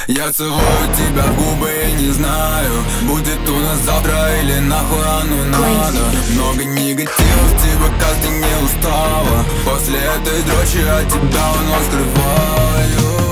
Я целую тебя в губы и не знаю, будет у нас завтра или нахуй оно надо. Много негатива в тебе, как ты не устала. После этой дрочи от тебя вновь скрываю.